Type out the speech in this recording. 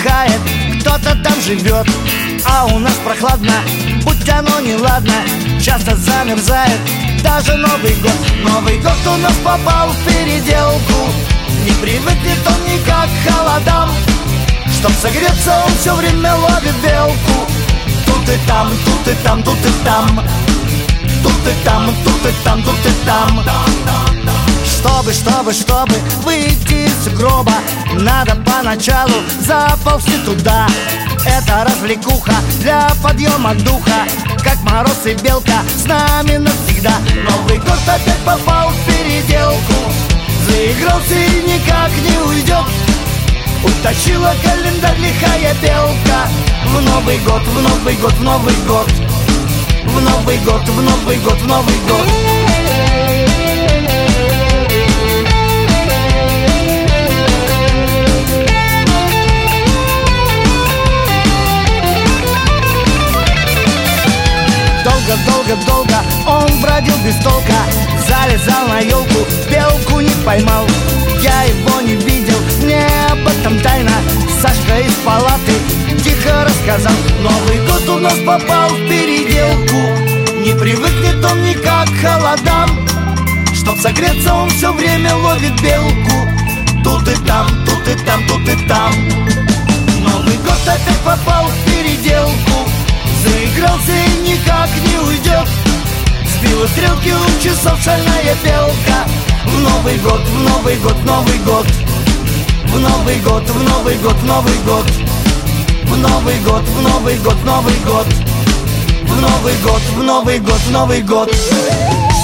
отдыхает, кто-то там живет, а у нас прохладно, будь оно неладно, часто замерзает даже Новый год. Новый год у нас попал в переделку, не привыкнет он никак к холодам. Чтоб согреться, он все время ловит белку. Тут и там, тут и там, тут и там, тут и там, тут и там, тут и там. Чтобы выйти из гроба, надо поначалу заползти туда. Это развлекуха для подъема духа, как мороз и белка с нами навсегда. Новый год опять попал в переделку, заигрался и никак не уйдет. Утащила календарь лихая белка в Новый год, в Новый год, в Новый год, в Новый год, в Новый год, в Новый год. Долго он бродил без толка, залезал на елку, белку не поймал. Я его не видел, мне об этом тайна Сашка из палаты тихо рассказал. Новый год у нас попал в переделку, не привыкнет он никак к холодам. Чтоб согреться, он все время ловит белку. Тут и там, тут и там, тут и там. Новый год опять попал в переделку, заигрался и никак не уйдет. Сбила стрелки у часов шальная белка. В Новый год, в Новый год, в Новый год, в Новый год, в Новый год, в Новый год, в Новый год, в Новый год, в Новый год, в Новый год, в Новый год, в Новый год.